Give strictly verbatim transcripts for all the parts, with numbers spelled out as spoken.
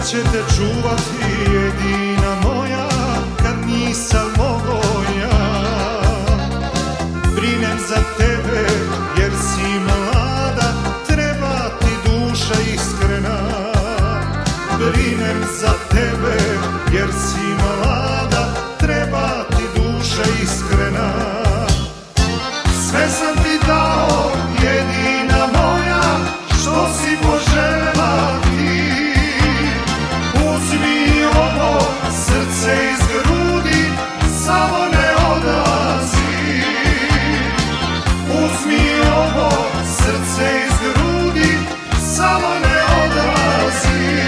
će te čuvati jedina moja kad nisam mogo ja. Brinem za tebe jer si mlada, treba ti duša iskrena. Brinem za tebe jer si mlada, treba ti duša iskrena. Sve sam ti dao jedina moja, što si poželjela ti. Uzmi ovo srce iz grudi, samo ne odlazi. Uzmi ovo srce iz grudi, samo ne odlazi.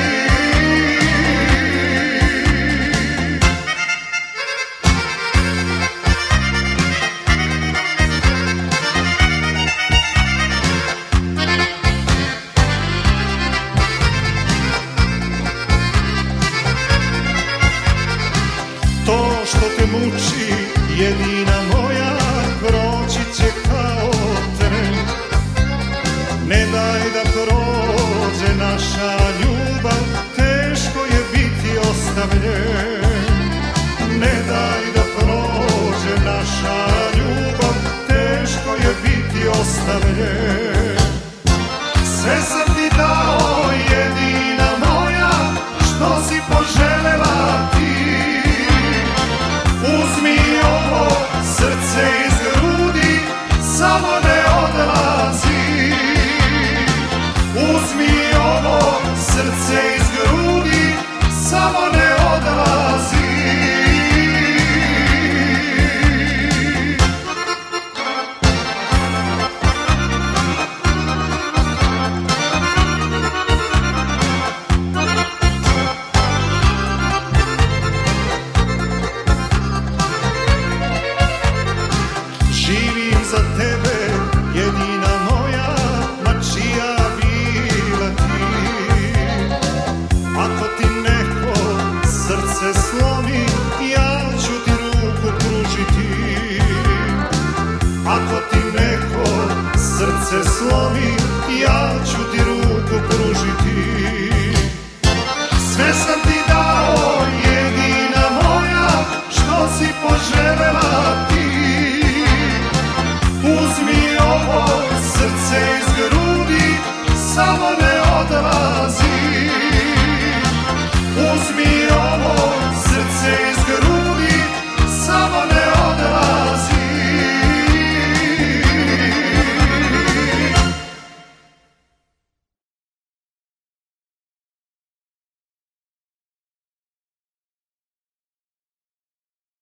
To što te muči, jedina moja, proći će kao tren. Ne daj da prođe naša ljubav, teško je biti ostavljen. Ne daj da prođe naša ljubav, teško je biti ostavljen.